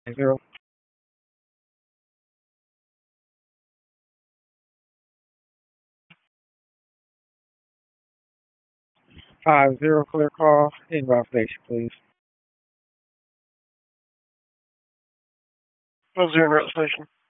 Zero. 50 clear call. Inbound station, please. 50 route station.